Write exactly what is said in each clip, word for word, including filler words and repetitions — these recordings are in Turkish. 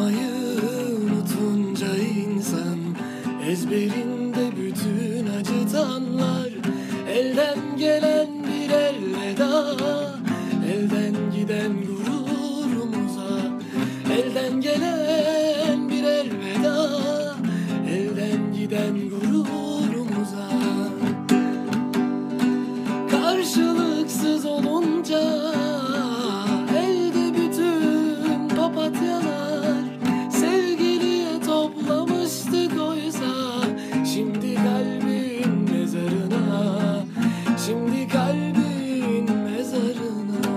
Ağlamayı unutunca insan, ezberinde bütün acıtanlar. Elden gelen bir elveda, elden giden gururumuza. Elden gelen bir elveda, elden giden gururumuza. Karşılıksız olunca elde bütün papatyalar. Sevgiliye toplamıştık oysa, şimdi kalbin mezarına, şimdi kalbin mezarına.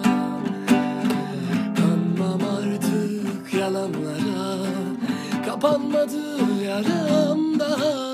Kanmam artık yalanlara, kapanmadı yaramda.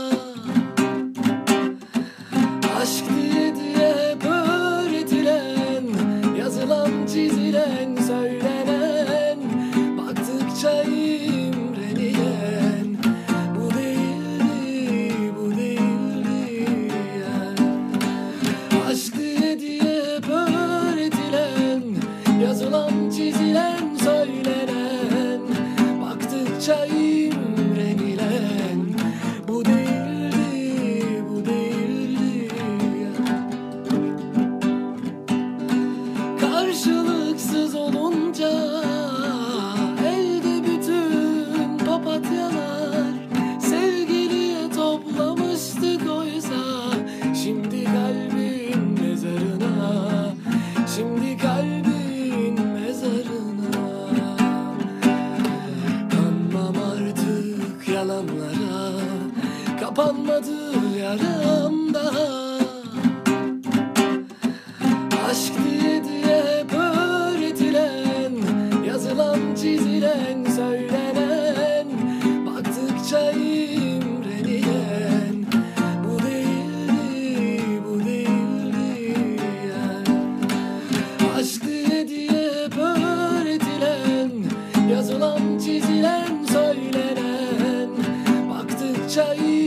Aşk diye diye öğretilen, yazılan çizilen söylenen, baktıkça imrenilen, bu değildi, bu değildi ya. Aşk diye diye öğretilen, yazılan çizilen söylenen, baktıkça imrenilen, bu değildi, bu değildi ya. Karşılıksız olunca elde bütün papatyalar. Sevgiliye toplamıştık oysa, şimdi kalbin mezarına, şimdi kalbin mezarına. Kanmam artık yalanlara, kapanmadı yaramda. Aşk diye diye öğretilen, yazılan çizilen söylenen, baktıkça imrenilen, bu değildi, bu değildi ya. Aşk diye diye öğretilen, yazılan çizilen söylenen, baktıkça imrenilen.